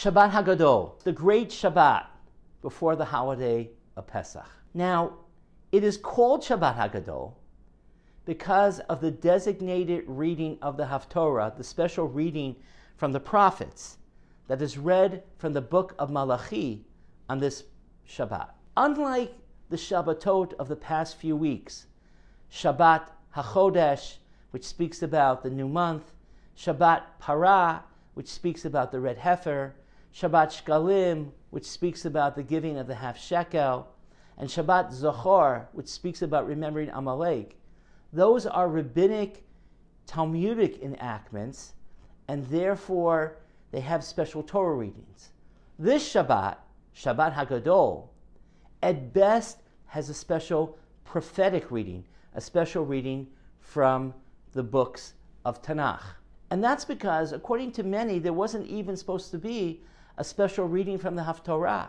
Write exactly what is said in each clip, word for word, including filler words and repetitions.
Shabbat Hagadol, the great Shabbat before the holiday of Pesach. Now, it is called Shabbat Hagadol because of the designated reading of the Haftorah, the special reading from the prophets that is read from the book of Malachi on this Shabbat. Unlike the Shabbatot of the past few weeks, Shabbat HaChodesh, which speaks about the new month, Shabbat Parah, which speaks about the red heifer, Shabbat Shkalim, which speaks about the giving of the half shekel, and Shabbat Zohar, which speaks about remembering Amalek. Those are rabbinic, Talmudic enactments, and therefore they have special Torah readings. This Shabbat, Shabbat Hagadol, at best has a special prophetic reading, a special reading from the books of Tanakh. And that's because, according to many, there wasn't even supposed to be a special reading from the Haftorah.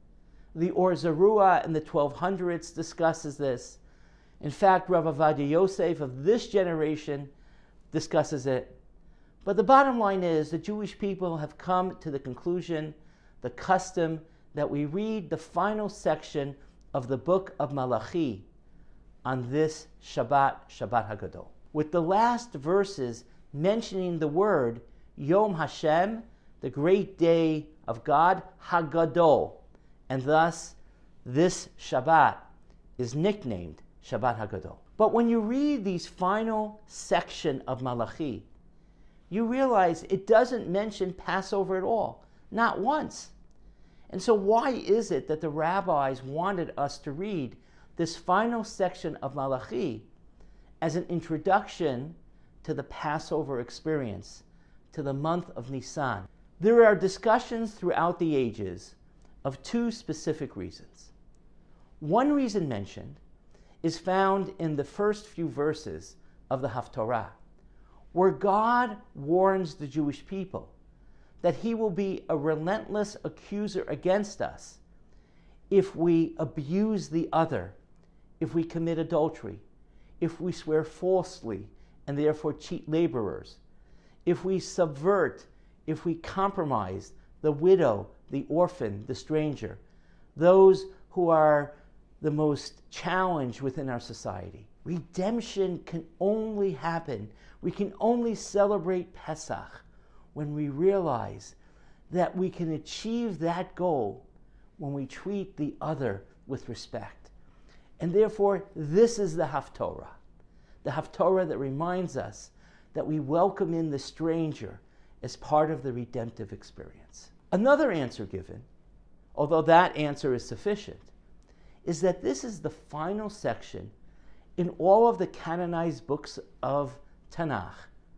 The Or Zarua in the twelve hundreds discusses this. In fact, Rav Avadia Yosef of this generation discusses it. But the bottom line is the Jewish people have come to the conclusion, the custom, that we read the final section of the book of Malachi on this Shabbat, Shabbat Hagadol, with the last verses mentioning the word Yom Hashem, the great day of God, Hagadol, and thus this Shabbat is nicknamed Shabbat Hagadol. But when you read these final section of Malachi, you realize it doesn't mention Passover at all, not once. And so why is it that the rabbis wanted us to read this final section of Malachi as an introduction to the Passover experience, to the month of Nisan? There are discussions throughout the ages of two specific reasons. One reason mentioned is found in the first few verses of the Haftorah, where God warns the Jewish people that he will be a relentless accuser against us if we abuse the other, if we commit adultery, if we swear falsely and therefore cheat laborers, if we subvert, if we compromise the widow, the orphan, the stranger, those who are the most challenged within our society. Redemption can only happen, we can only celebrate Pesach when we realize that we can achieve that goal when we treat the other with respect. And therefore, this is the Haftorah, the Haftorah that reminds us that we welcome in the stranger as part of the redemptive experience. Another answer given, although that answer is sufficient, is that this is the final section in all of the canonized books of Tanakh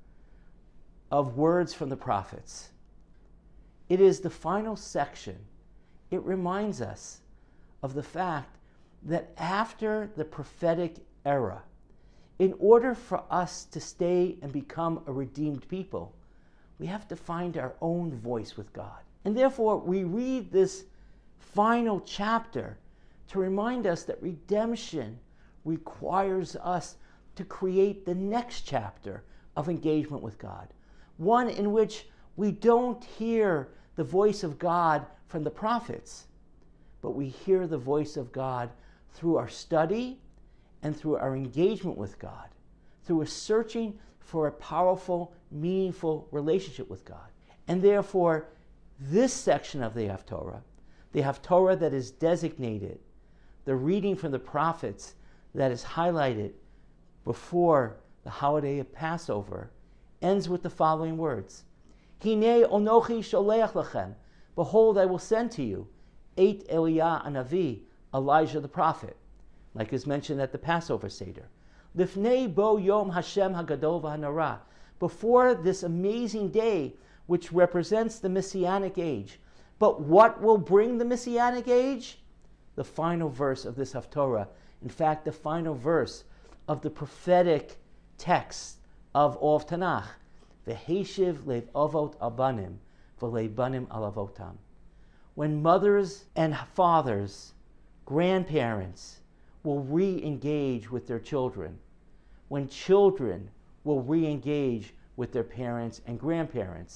of words from the prophets. It is the final section. It reminds us of the fact that after the prophetic era, in order for us to stay and become a redeemed people, we have to find our own voice with God. And therefore, we read this final chapter to remind us that redemption requires us to create the next chapter of engagement with God, one in which we don't hear the voice of God from the prophets, but we hear the voice of God through our study and through our engagement with God, through a searching for a powerful, meaningful relationship with God. And therefore, this section of the Haftorah, the Haftorah that is designated, the reading from the prophets that is highlighted before the holiday of Passover, ends with the following words: Hinei onochi sholeach lachem, behold, I will send to you eight Eliah Hanavi, Elijah the prophet, like is mentioned at the Passover Seder. Lifnei bo yom Hashem hagadol v'hanara, before this amazing day which represents the Messianic age. But what will bring the Messianic age? The final verse of this Haftorah, in fact, the final verse of the prophetic text of all of Tanakh, V'heshiv lev avot abanim, v'leibanim alavotam. When mothers and fathers, grandparents, will re-engage with their children, when children will re-engage with their parents and grandparents,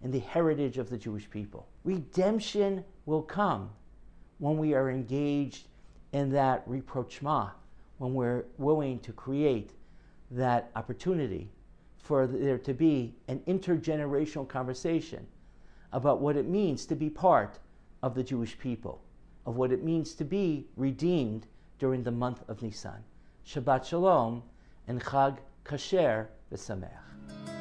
in the heritage of the Jewish people. Redemption will come when we are engaged in that rapprochement, when we're willing to create that opportunity for there to be an intergenerational conversation about what it means to be part of the Jewish people, of what it means to be redeemed during the month of Nisan. Shabbat Shalom and Chag Kasher V'Sameach.